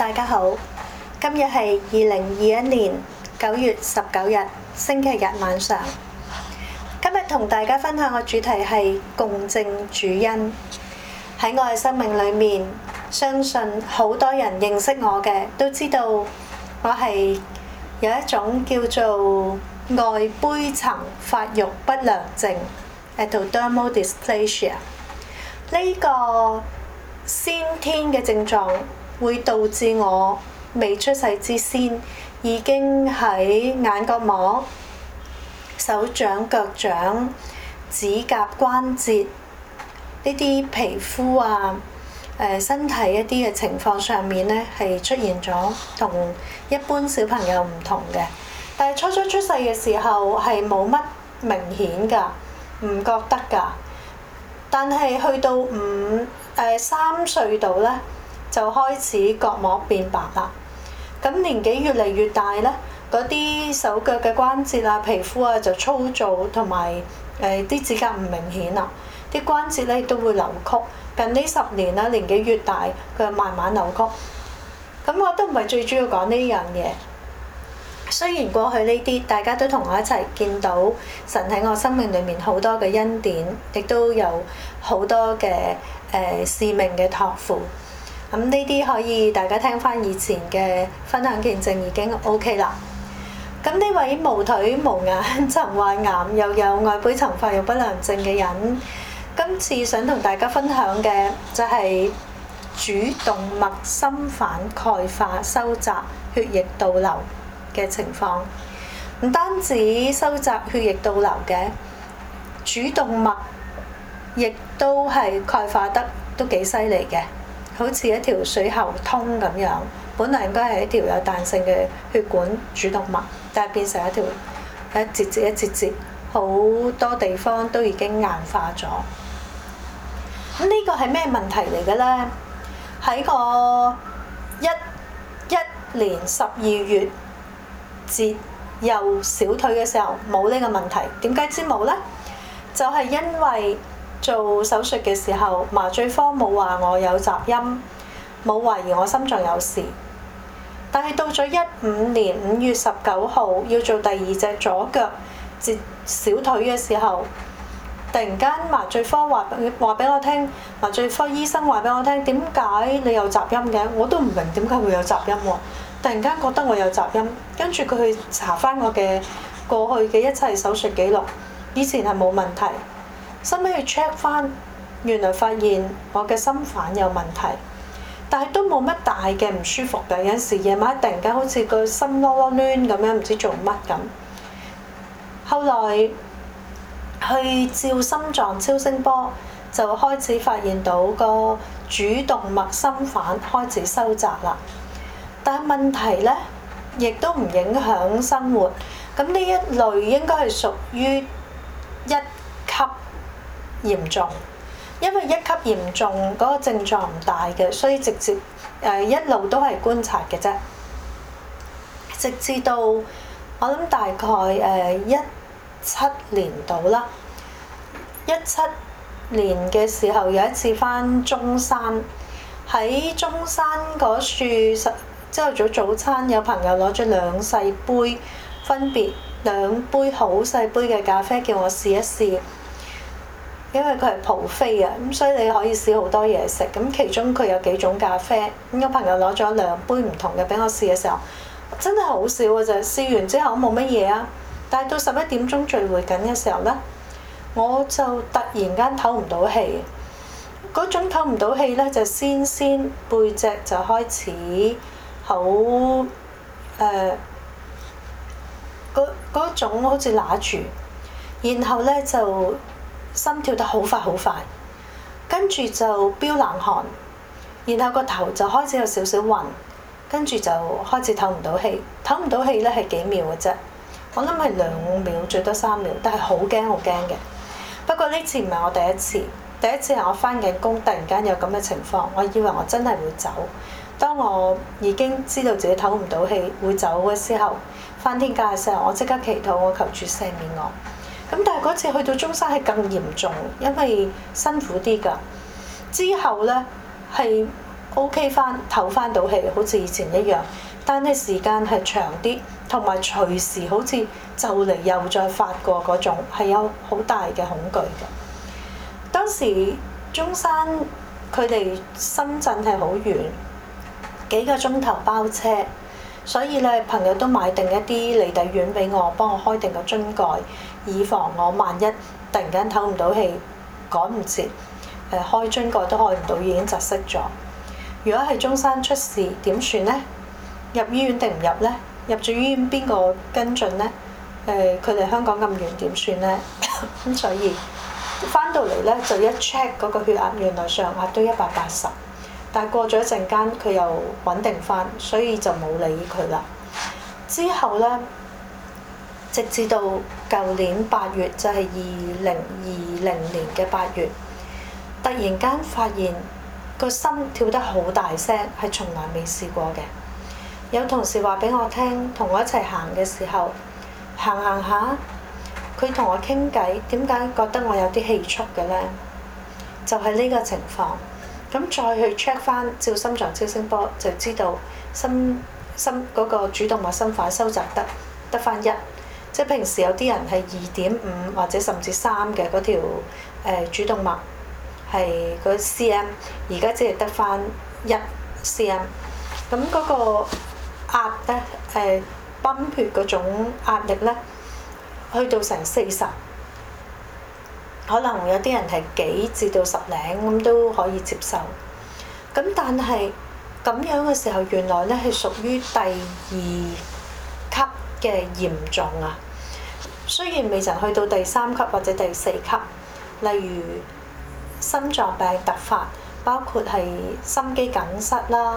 大家好，今日係2021年9月19日星期日晚上。今日同大家分享嘅主題係共證主恩。喺我嘅生命裏面，相信好多人認識我嘅都知道我係有一種叫做外胚層發育不良症 （ectodermal dysplasia）。呢個先天嘅症狀會導致我未出世之先已經喺眼角膜、手掌、腳掌、指甲、關節呢啲皮膚啊、身體一啲嘅情況上面咧，係出現咗同一般小朋友唔同嘅。但係初初出世嘅時候係冇乜明顯㗎，唔覺得㗎。但係去到3歲度咧，就開始角膜變白啦。咁年紀越嚟越大咧，嗰啲手腳嘅關節啊、皮膚啊就粗糙，同埋啲指甲唔明顯啦。啲關節咧都會扭曲。近呢10年啦，年紀越大，佢就慢慢扭曲。咁我都唔係最主要講呢樣嘢。雖然過去呢啲大家都同我一齊見到神喺我生命裏面好多嘅恩典，亦都有好多嘅使命嘅託付。咁呢啲可以大家聽翻以前嘅分享見證已經 OK 啦。咁呢位無腿無眼、曾患癌又有外胚層發育不良症嘅人，今次想同大家分享嘅就係主動脈心瓣鈣化收窄血液倒流嘅情況。唔單止收窄血液倒流嘅，主動脈亦都係鈣化得都幾犀利嘅，好似一條水喉通咁樣。本來應該係一條有彈性嘅血管主動脈，但係變成一條一節節一節節，好多地方都已經硬化咗。咁呢個係咩問題嚟嘅咧？喺個一年12月節右小腿嘅時候冇呢個問題。點解知冇咧？就係因為做手術嘅時候，麻醉科冇話我有雜音，冇懷疑我心臟有事。但係到咗15年5月19號要做第2隻左腳截小腿嘅時候，突然間麻醉科話俾我聽，麻醉科醫生話俾我聽，點解你有雜音嘅？我都唔明點解會有雜音喎。突然間覺得我有雜音，跟住佢去查翻我嘅過去嘅一切手術記錄，以前係冇問題。後尾去 check 翻，原來發現我嘅心瓣有問題，但係都冇乜大嘅唔舒服嘅。有陣時夜晚突然間好似個心囉囉攣咁樣，唔知做乜咁。後來去照心臟超聲波，就開始發現到個主動脈心瓣開始收窄啦。但係問題咧，亦都唔影響生活。咁呢一類應該係屬於1級嚴重，因為1級嚴重嗰個症狀唔大嘅，所以直接一路都係觀察嘅啫。直至到我諗大概17年到啦。17年嘅時候有一次返中山，喺中山嗰處朝頭早餐有朋友攞咗2細杯，分別2杯好細杯嘅咖啡叫我試一試。因為佢係buffet啊，咁所以你可以試好多嘢食。咁其中佢有幾種咖啡，咁有朋友攞咗2杯唔同嘅俾我試嘅時候，真係好少嘅啫。試完之後冇乜嘢啊，但係到11點鐘聚會緊嘅時候咧，我就突然間唞唔到氣。嗰種唞唔到氣咧，就先背脊就開始好嗰種好似揦住，然後咧就心跳得好快好快，跟住就飆冷汗，然後個頭就開始有少少暈，跟住就開始唞唔到氣。唞唔到氣咧係幾秒嘅啫，我諗係2秒最多3秒，但係好驚好驚嘅。不過呢次唔係我第一次，第一次係我返緊工，突然間有咁嘅情況，我以為我真係會走。當我已經知道自己唞唔到氣會走嘅時候，返天家嘅時候，我即刻祈禱，我求主赦免我。咁但係嗰次去到中山係更嚴重，因為辛苦啲㗎。之後咧係 OK 翻，唞翻到氣，好似以前一樣。但係時間係長啲，同埋隨時好似就嚟又再發過嗰種，係有好大嘅恐懼嘅。當時中山佢哋深圳係好遠，幾個鐘頭包車，所以咧朋友都買定一啲離底丸俾我，幫我開定個樽蓋，以防我萬一突然間唞唔到氣，趕唔切，開樽蓋都開唔到，已經窒息咗。如果係中山出事點算呢？入醫院定唔入呢？入咗醫院邊個跟進呢？佢哋香港咁遠點算呢？咁所以翻到嚟咧就一 check 嗰個血壓，原來上壓都180，但係過咗一陣間佢又穩定翻，所以就冇理佢啦。之後咧，直至到舊年8月，就係2020年嘅8月，突然間發現個心跳得好大聲，係從來未試過嘅。有同事話俾我聽，同我一齊行嘅時候，行下，佢同我傾偈，點解覺得我有啲氣促嘅呢？就係呢個情況。咁再去 check 翻照心臟超聲波，就知道心嗰個主動脈心瓣收窄得翻1，即係平時有啲人係2.5或者甚至3嘅嗰條主動脈係嗰 cm， 而家只係得翻1 cm。咁嗰個壓咧泵血嗰種壓力咧，去到成40，可能有啲人係幾至到10零咁都可以接受。咁但係咁樣嘅時候，原來咧係屬於第2級嘅嚴重啊。雖然未曾去到第3級或者第4級，例如心臟病突發，包括係心肌梗塞啦，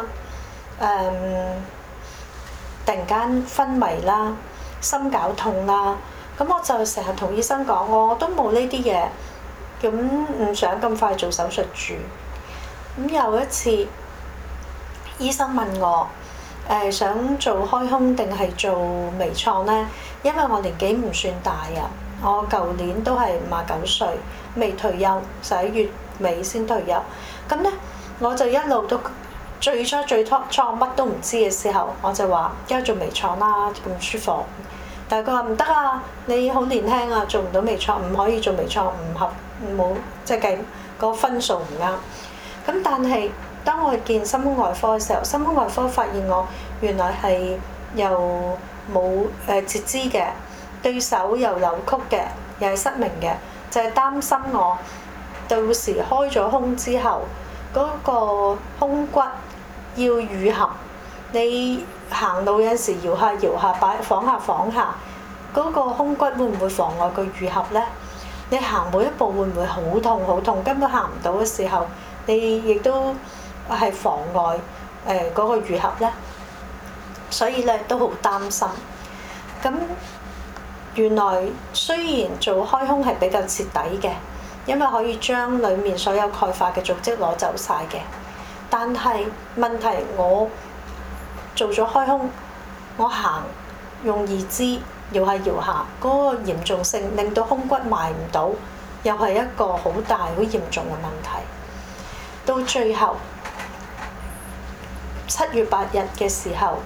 突然間昏迷啦、心絞痛啦，咁我就成日同醫生講，我都冇呢啲嘢，咁唔想咁快做手術住。咁有一次，醫生問我，想做開胸定係做微創呢？因為我年紀唔算大啊，我舊年都係59歲，未退休，11月尾先退休。咁呢，我就一路都。最初乜都唔知嘅時候，我就話：而家做微創啦，咁舒服。但係佢話唔得啊，你好年輕啊，做唔到微創，唔可以做微創，冇即係計個分數唔啱。咁但係當我去見心胸外科嘅時候，心胸外科發現我原來係又冇截肢嘅，對手又扭曲嘅，又係失明嘅，就係擔心我到時開咗胸之後嗰個胸骨要愈合，你行路有陣時搖下搖下，晃下，嗰個胸骨會唔會妨礙佢愈合呢？你行每一步會唔會好痛，根本行唔到嘅時候，你亦都係妨礙嗰個愈合呢？所以咧都好擔心。咁原來雖然做開胸係比較徹底嘅，因為可以將裡面所有鈣化嘅組織攞走晒嘅。但係問題，我做咗開胸，我行用義肢搖下，嗰個嚴重性令到胸骨埋唔到，又係一個好大好嚴重嘅問題。到最後7月8日嘅時候，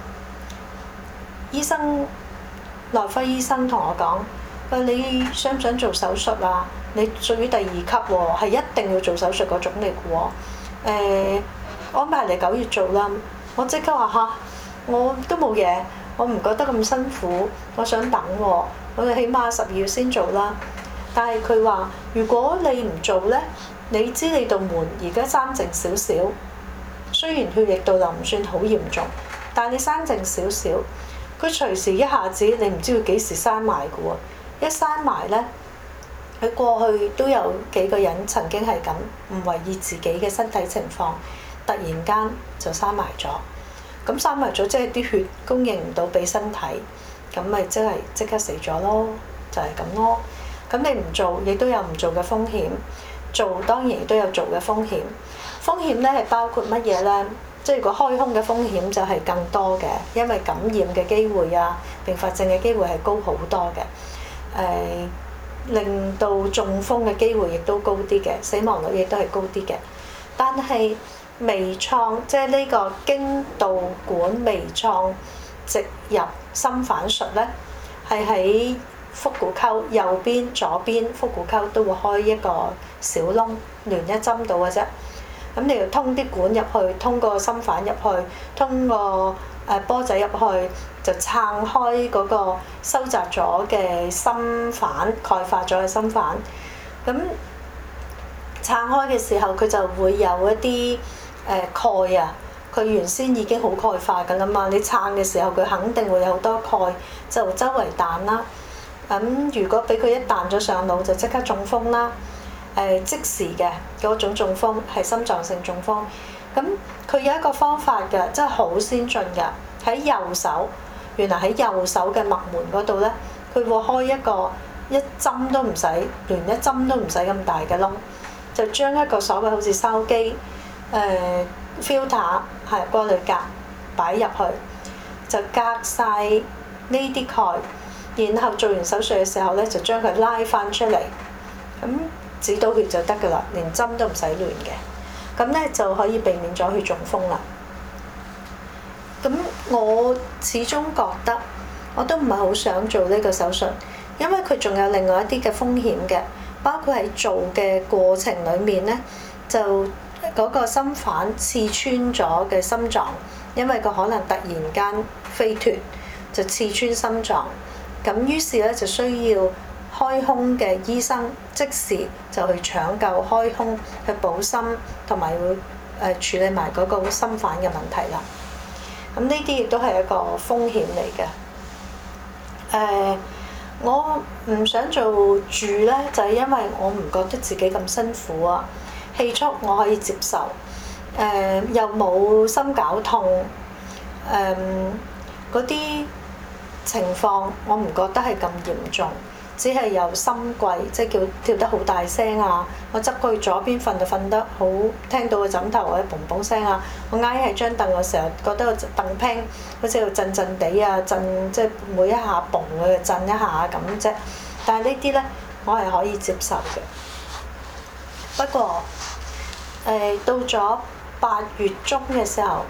內科醫生同我講：你想唔想做手術啊？你屬於第2級喎，係一定要做手術嗰種嚟嘅喎。安排嚟9月做啦。我即刻話嚇，我都冇嘢，我唔覺得咁辛苦，我想等喎，我哋起碼12月先做啦。但係佢話：如果你唔做呢，你知你道門而家生淨少少，雖然血液倒流唔算好嚴重，但係你生淨少少，佢隨時一下子你唔知佢幾時閂埋嘅喎，一閂埋呢。佢過去都有幾個人曾經係咁唔為意自己嘅身體情況，突然間就閂埋咗。咁閂埋咗，即係啲血供應唔到俾身體，咁咪即刻死咗咯，就係咁咯。咁你唔做，亦都有唔做嘅風險；做當然亦都有做嘅風險。風險咧係包括乜嘢咧？即係如果開胸嘅風險就係更多嘅，因為感染嘅機會啊、併發症嘅機會係高好多嘅。令到中風嘅機會亦都高啲嘅，死亡率亦都係高啲嘅。但係微創，即係呢個經導管微創植入心瓣術咧，係喺腹股溝右邊、左邊腹股溝都會開一個小窿，連一針到嘅啫。咁你要通啲管入去，通個心瓣入去，通個波仔入去，就撐開嗰個收窄咗嘅心瓣，鈣化咗嘅心瓣。咁撐開嘅時候，佢就會有一啲鈣啊，佢原先已經好鈣化㗎啦嘛。你撐嘅時候，佢肯定會有好多鈣，就周圍彈啦。咁如果俾佢一彈咗上腦，就即刻中風啦。即時嘅嗰種中風係心臟性中風。咁佢有一個方法嘅，真係好先進嘅。喺右手，原來喺右手嘅脈門嗰度咧，佢會開一針都唔使，連一針都唔使咁大嘅窿，就將一個所謂好似筲箕filter 係過濾格擺入去，就隔晒呢啲鈣，然後做完手術嘅時候咧，就將佢拉翻出嚟，咁止到血就得㗎啦，連針都唔使亂嘅，咁咧就可以避免咗血中風啦。咁我始終覺得我都唔係好想做呢個手術，因為佢仲有另外一啲嘅風險嘅，包括喺做嘅過程裡面咧，就嗰個心瓣刺穿咗嘅心臟，因為佢可能突然間飛脱，就刺穿心臟，咁於是咧就需要開胸嘅醫生即時就去搶救開胸去補心，同埋會處理埋嗰個心瓣嘅問題啦。咁呢啲亦都係一個風險嚟嘅。我唔想做住咧，就係因為我唔覺得自己咁辛苦啊。氣促我可以接受，又冇心絞痛，嗰啲情況我唔覺得係咁嚴重。只係有心悸，即係叫跳得好大聲啊！我執佢左邊瞓就瞓得好，聽到個枕頭或者嘣嘣聲啊！我挨喺張凳嘅時候，覺得個凳拼好似度震震地啊，震即係每一下嘣佢就震一下咁啫。但係呢啲咧，我係可以接受嘅。不過到咗8月中嘅時候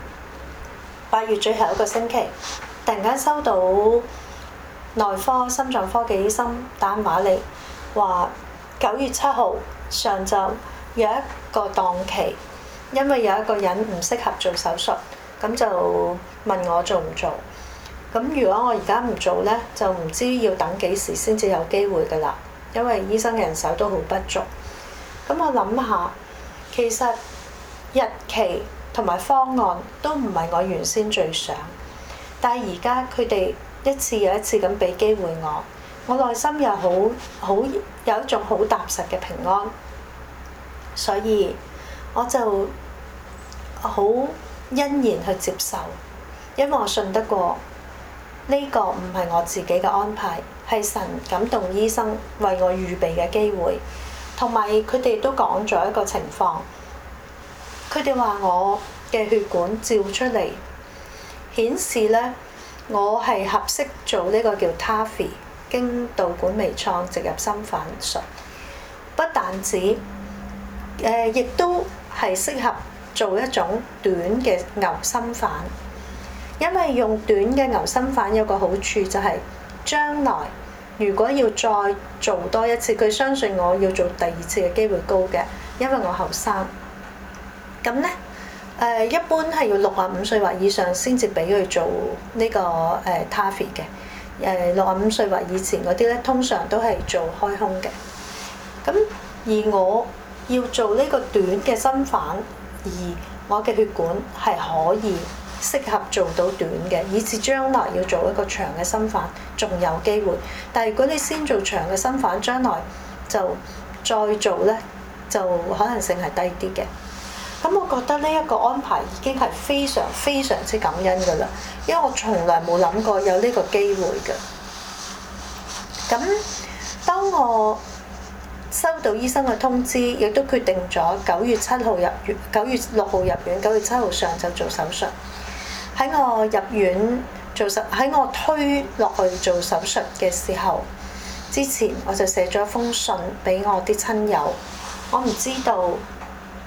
，8月最後一個星期，突然間收到內科心臟科嘅醫生打電話嚟，話9月7號上晝有一個檔期，因為有一個人唔適合做手術，咁就問我做唔做。咁如果我而家唔做呢，就唔知要等幾時先至有機會㗎啦，因為醫生人手都好不足。咁我諗下，其實日期同埋方案都唔係我原先最想，但係而家佢哋一次又一次咁俾機會我內心又好有一種好踏實嘅平安，所以我就好欣然去接受，因為我信得過呢個唔係我自己嘅安排，係神感動醫生為我預備嘅機會，同埋佢哋都講咗一個情況，佢哋話我嘅血管照出嚟顯示呢，我係合適做呢個叫 TAVI 經導管微創植入心瓣術，不但止，亦都係適合做一種短嘅牛心瓣，因為用短嘅牛心瓣有個好處就係將來如果要再做多一次，佢相信我要做第二次嘅機會高嘅，因為我後生。咁呢。一般係要65歲或以上先至俾佢做呢個TAVI 嘅，65歲或以前嗰啲咧，通常都係做開胸嘅。咁而我要做呢個短嘅心瓣，而我嘅血管係可以適合做到短嘅，以至將來要做一個長嘅心瓣仲有機會。但係如果你先做長嘅心瓣，將來就再做咧，就可能性係低啲嘅。咁我覺得呢一個安排已經係非常非常之感恩㗎啦，因為我從來冇諗過有呢個機會嘅。咁當我收到醫生嘅通知，亦都決定咗9月6號入院，9月7號上晝做手術。喺我入院喺我推落去做手術嘅時候，之前我就寫咗一封信俾我啲親友，我唔知道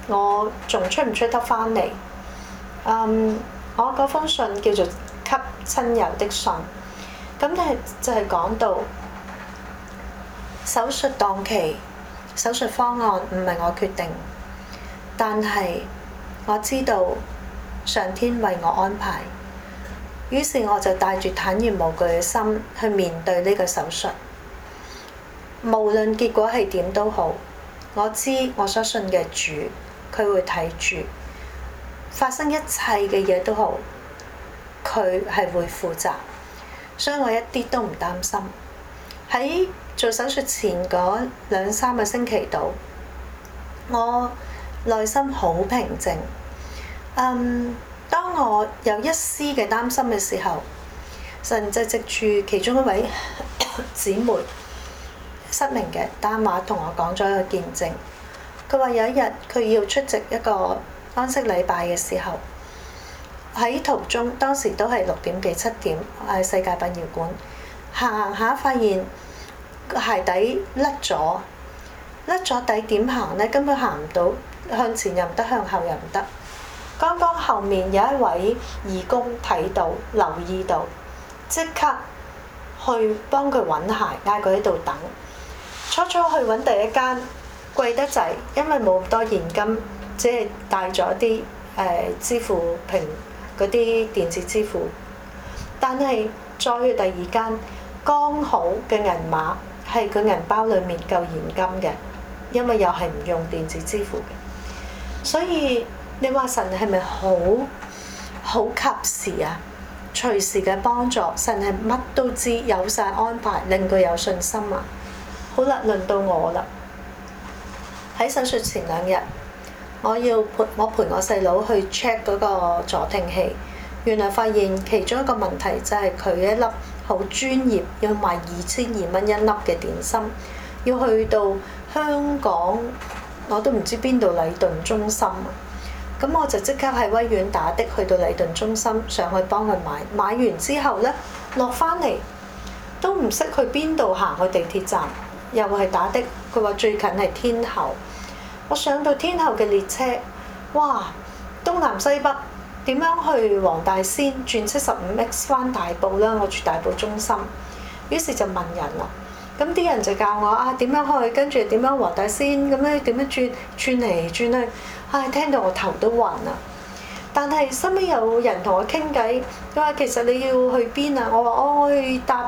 我仲出唔出得翻嚟？我嗰封信叫做給親友的信，咁就係講到手術檔期、手術方案唔係我決定，但係我知道上天為我安排，於是我就帶住坦然無懼嘅心去面對呢個手術。無論結果係點都好，我知我所信嘅主，佢會睇住，發生一切嘅嘢都好，佢係會負責，所以我一啲都唔擔心。喺做手術前嗰2-3個星期度，我內心好平靜。當我有一絲嘅擔心嘅時候，神就藉住其中一位姊妹失明嘅單話同我講咗一個見證。佢話有一日佢要出席一個安息禮拜嘅時候，喺途中當時都係6點幾7點，世界殯儀館行下發現個鞋底甩咗底，點行呢？根本行唔到，向前又唔得，向後又唔得。剛剛後面有一位義工睇到留意到，即刻去幫佢揾鞋，嗌佢喺度等。初去揾第一間貴得滯，因為冇咁多現金，只係帶咗啲支付平嗰啲電子支付。但係再去第二間，剛好嘅銀碼係佢銀包裡面夠現金嘅，因為又係唔用電子支付嘅。所以你話神係咪好及時啊？隨時嘅幫助，神係乜都知，有晒安排，令佢有信心啊！好啦，輪到我啦。喺手術前2日，我陪我細佬去 check 嗰個助聽器，原來發現其中一個問題就係佢一粒好專業，要賣2200蚊一粒嘅點心，要去到香港，我都唔知邊度禮頓中心啊。咁我就即刻喺威院打的去到禮頓中心上去幫佢買，買完之後呢，落翻嚟都唔識去邊度行去地鐵站，又係打的。佢話最近係天后，我上到天后嘅列車，哇！東南西北點樣去黃大仙轉 75X 翻大埔啦？我住大埔中心，於是就問人啦。咁啲人就教我啊點樣去，跟住點樣黃大仙咁樣點樣轉嚟轉去，唉，聽到我頭都暈啊！但係身邊有人同我傾偈，佢話其實你要去邊啊？我話我去搭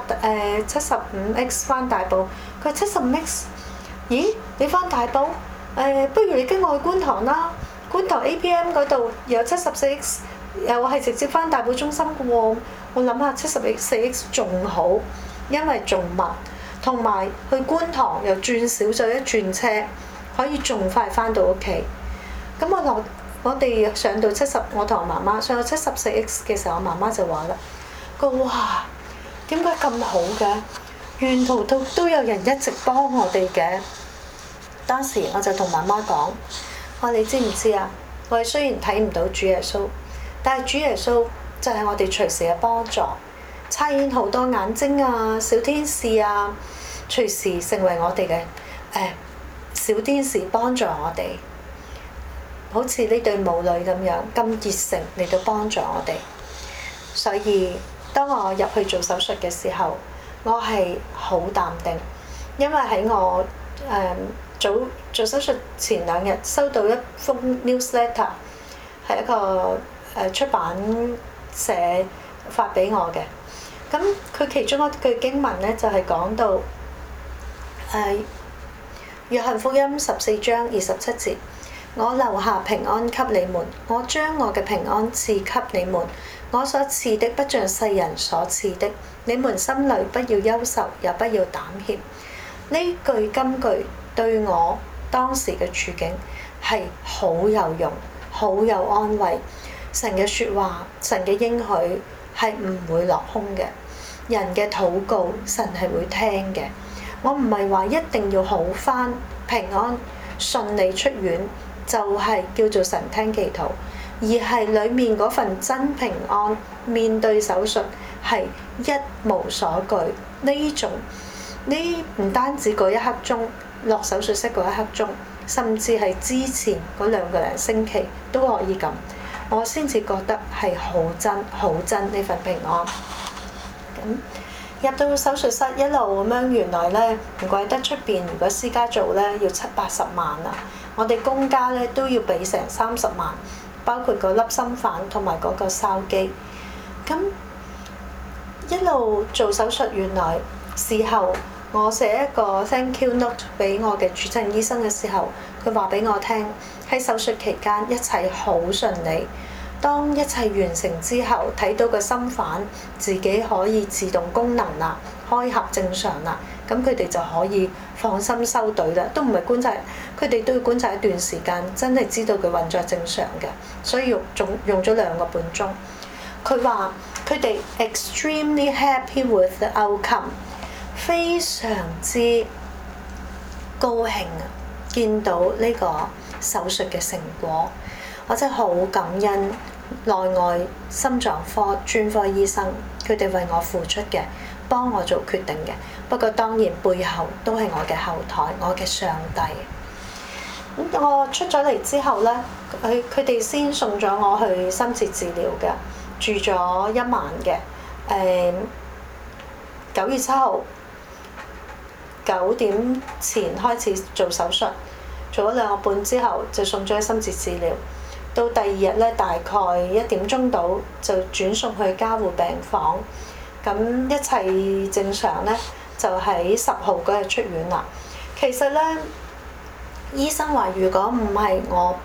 75X 翻大埔。佢話75X，咦？你翻大埔？不如你跟我去觀塘啦，觀塘 APM 嗰度有74X，又係直接翻大埔中心嘅喎。我諗下74X 仲好，因為仲密，同埋去觀塘又轉少咗一轉車，可以仲快翻到屋企。咁我哋上到我同我媽媽上到74X 嘅時候，我媽媽就話啦：佢話哇，點解咁好嘅？沿途都有人一直幫我哋嘅。當時我就同媽媽講：你知唔知啊？我哋雖然睇唔到主耶穌，但係主耶穌就係我哋隨時嘅幫助，差遣好多眼睛啊、小天使啊，隨時成為我哋嘅小天使幫助我哋。好似呢對母女咁樣咁熱誠嚟到幫助我哋。所以當我入去做手術嘅時候，我係好淡定，因為喺我做手術前2日收到一封 newsletter， 係一個出版社發俾我嘅。咁佢其中一句經文咧就係講到約翰福音14章27節，我留下平安給你們，我將我嘅平安賜給你們，我所賜的不像世人所賜的，你們心裡不要憂愁，也不要膽怯。呢句金句對我當時嘅處境係好有用，好有安慰。神嘅説話，神嘅應許係唔會落空嘅。人嘅禱告，神係會聽嘅。我唔係話一定要好返、平安、順利出院，就係叫做神聽祈禱，而係裡面嗰份真平安，面對手術係一無所懼。呢唔單止嗰一刻鐘，落手術室嗰一刻鐘， 甚至係之前嗰2個零星期都可以咁，我先至覺得係好真呢份平安。咁入到手術室一路咁樣，原來咧唔怪得出邊如果私家做咧要70-80萬啊，我哋公家咧都要俾成30萬，包括個粒心瓣同埋嗰個筲箕。咁一路做手術，原來事後我寫一個 thank you note 俾我嘅主診醫生嘅時候，佢話俾我聽喺手術期間一切好順利。當一切完成之後，睇到個心瓣自己可以自動功能啦，開合正常啦，咁佢哋就可以放心收隊啦。都唔係觀察，佢哋都要觀察一段時間，真係知道佢運作正常嘅，所以用咗2個半鐘。佢話佢哋 extremely happy with the outcome， 非常之高興啊！見到呢個手術嘅成果，我真係好感恩內外心臟科專科醫生，佢哋為我付出嘅，幫我做決定嘅。不過當然背後都係我嘅後台，我嘅上帝。咁我出咗嚟之後咧，佢哋先送咗我去深切治療嘅，住咗1晚嘅。9月7號9點前開始做手術，做咗2個半之後就送咗去深切治療。到第2日咧，大概1點鐘到就轉送去加護病房。咁一切正常咧，就喺10號嗰日出院啦。其實咧，醫生話如果唔係我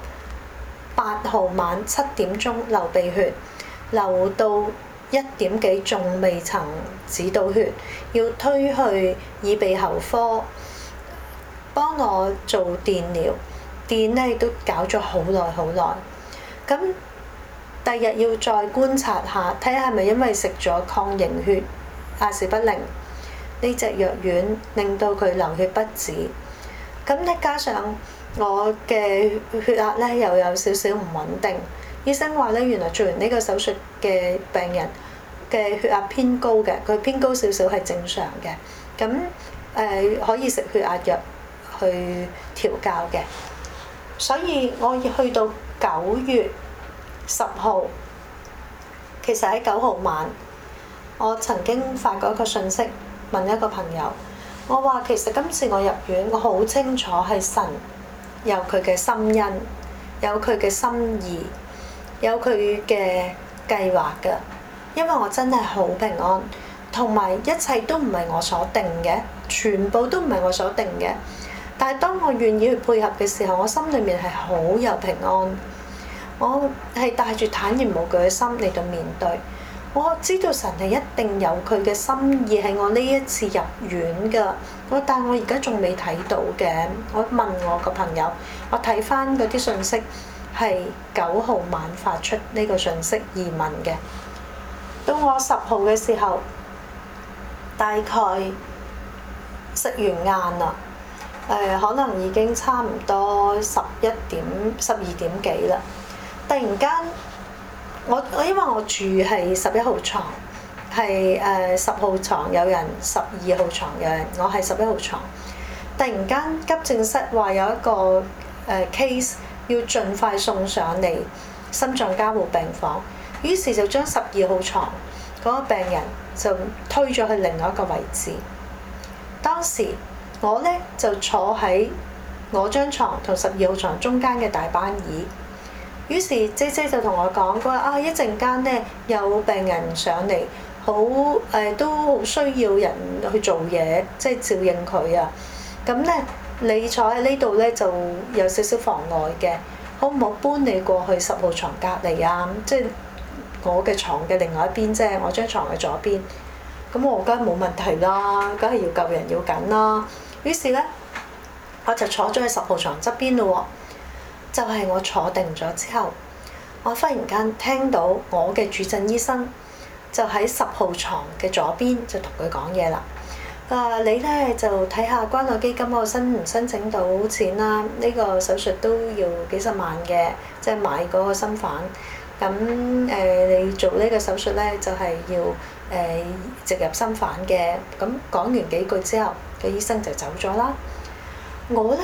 8號晚7點鐘流鼻血，流到1點幾仲未曾止到血，要推去耳鼻喉科幫我做電療，電咧都搞咗好耐。咁第日要再觀察下，睇下係咪因為食咗抗凝血阿士匹靈呢隻藥丸，令到佢流血不止。咁咧加上我嘅血壓咧又有少少唔穩定，醫生話咧原來做完呢個手術嘅病人嘅血壓偏高嘅，佢偏高少少係正常嘅。咁可以食血壓藥去調校嘅。所以我去到9月10號，其實喺9號晚，我曾經發過一個訊息問一個朋友，我話其實今次我入院，我好清楚係神有佢嘅心恩，有佢嘅心意，有佢嘅計劃㗎。因為我真係好平安，同埋一切都唔係我所定嘅，全部都唔係我所定嘅。但係當我願意去配合嘅時候，我心裏面係好有平安。我係帶住坦然無懼嘅心嚟到面對。我知道神係一定有佢嘅心意喺我呢一次入院㗎。但我而家仲未睇到嘅。我問我個朋友，我睇翻嗰啲信息係9號晚發出呢個信息移民嘅。到我10號嘅時候，大概食完晏啦。可能已經差唔多12點幾啦。突然間，我因為我住係11號床，係10號床有人，12號床有人，我係11號床。突然間急症室話有一個case 要盡快送上嚟心臟加護病房，於是就將12號床嗰個病人就推咗去另外一個位置。當時我咧就坐喺我張床同12號床中間嘅大班椅，於是姐姐就同我講，佢話一陣間咧有病人上嚟，都好需要人去做嘢，即係照應佢啊。咁咧你坐喺呢度咧就有少少妨礙嘅，好唔好搬你過去10號床隔離啊？即係我嘅床嘅另外一邊啫，我張床嘅左邊。咁我梗係冇問題啦，梗係要救人要緊啦。於是咧，我就坐咗喺10號床側邊咯喎。就係我坐定咗之後，我忽然間聽到我嘅主診醫生就喺10號床嘅左邊就同佢講嘢啦。你咧就睇下關愛基金我申唔申請到錢啦？呢個手術都要幾十萬嘅，即係買嗰個心瓣。咁你做呢個手術咧就係要植入心瓣嘅。咁講完幾句之後，個醫生就走咗啦。我咧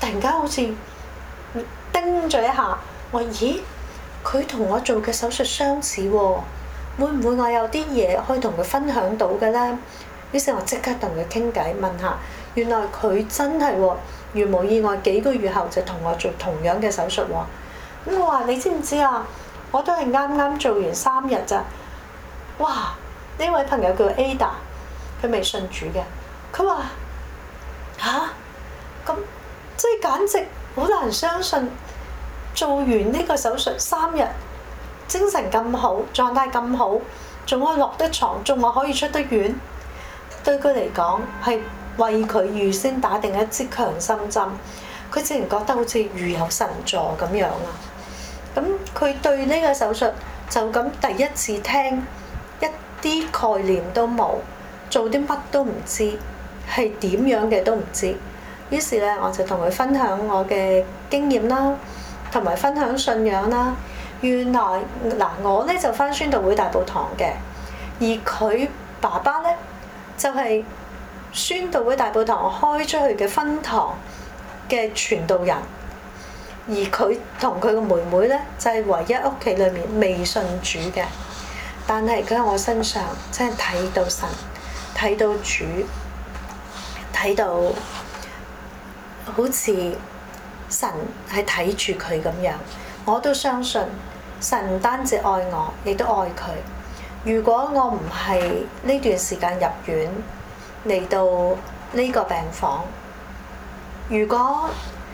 突然間好似叮咗一下，我話咦，佢同我做嘅手術相似喎，會唔會我有啲嘢可以同佢分享到嘅咧？於是我即刻同佢傾偈，問下，原來佢真係喎，如無意外幾個月後就同我做同樣嘅手術喎。咁我話你知唔知啊？我都係啱啱做完3日咋。哇！呢位朋友叫 Ada， 佢未信主嘅，佢話吓？咁即係簡直好難相信，做完呢個手術3日，精神咁好，狀態咁好，仲可以落得床，仲話可以出得院。對佢嚟講係為佢預先打定一支強心針，佢自然覺得好似如有神助咁樣啊！咁佢對呢個手術就咁第一次聽，一啲概念都冇，做啲乜都唔知，係點樣嘅都唔知。於是咧，我就同佢分享我嘅經驗啦，同埋分享信仰啦。原來嗱，我咧就返宣道會大埔堂嘅，而佢爸爸咧就係宣道會大埔堂開出去嘅分堂嘅傳道人。而佢同佢個妹妹咧，就係唯一屋企裏面未信主嘅，但係佢喺我身上真係睇到神，睇到主，睇到好似神係睇住佢咁樣。我都相信神唔單止愛我，亦都愛佢。如果我唔係呢段時間入院嚟到呢個病房，如果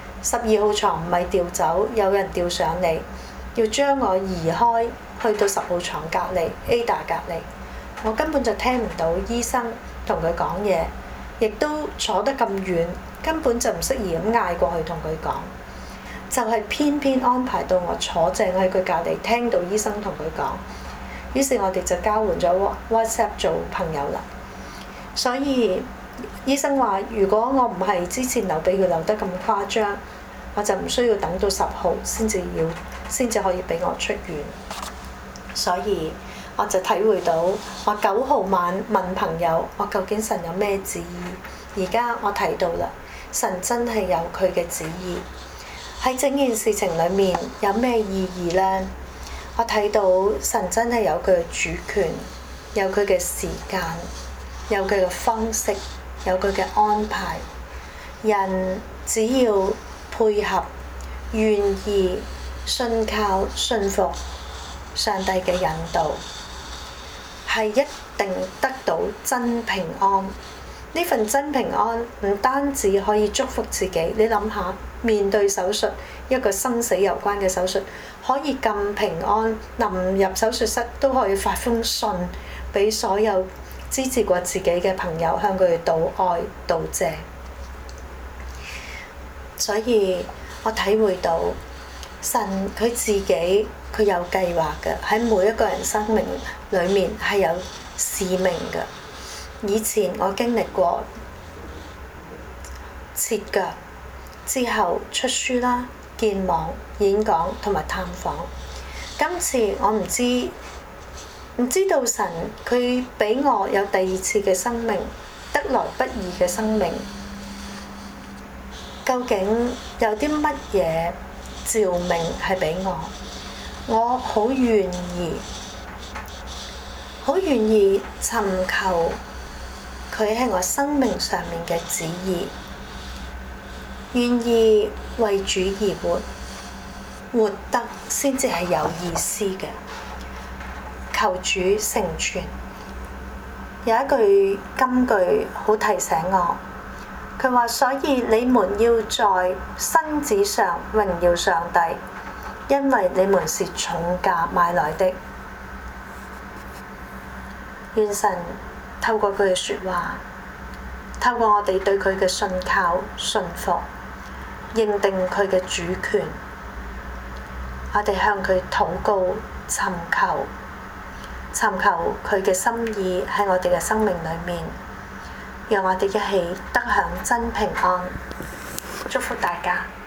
12號床唔係調走，有人調上嚟，要將我移開去到10號床隔離 Ada 隔離，我根本就聽唔到醫生同佢講嘢，亦都坐得咁遠，根本就唔適宜咁嗌過去同佢講。就係偏偏安排到我坐正喺佢隔離，聽到醫生同佢講。於是我哋就交換咗 WhatsApp 做朋友啦。所以醫生話：如果我唔係之前留俾佢留得咁誇張，我就唔需要等到10號先至可以俾我出院。所以我就體會到，我9號晚問朋友：我究竟神有咩旨意？而家我睇到啦，神真係有佢嘅旨意。喺整件事情裡面有咩意義呢？我睇到神真係有佢嘅主權，有佢嘅時間，有佢嘅方式，有佢嘅安排。人只要配合、願意、信靠、信服上帝嘅引導，係一定得到真平安。呢份真平安唔單止可以祝福自己，你諗下，面對手術，一個生死有關嘅手術，可以咁平安，臨入手術室都可以發封信俾所有支持過自己嘅朋友，向佢哋道愛道謝。所以我體會到神佢自己佢有計劃嘅，喺每一個人生命裡面係有使命嘅。以前我經歷過切腳之後出書啦、見網、演講同埋探訪。今次我唔知道神佢俾我有第2次嘅生命，得來不易嘅生命，究竟有啲乜嘢召命係俾我？我好願意尋求佢喺我生命上面嘅旨意，願意為主而活得先至係有意思嘅。求主成全。有一句金句好提醒我，佢話：所以你們要在身子上榮耀上帝，因為你們是重價買來的。願神透過佢嘅説話，透過我哋對佢嘅信靠、信服，認定佢嘅主權，我哋向佢禱告、尋求佢嘅心意喺我哋嘅生命裏面，讓我哋一起得享真平安。祝福大家。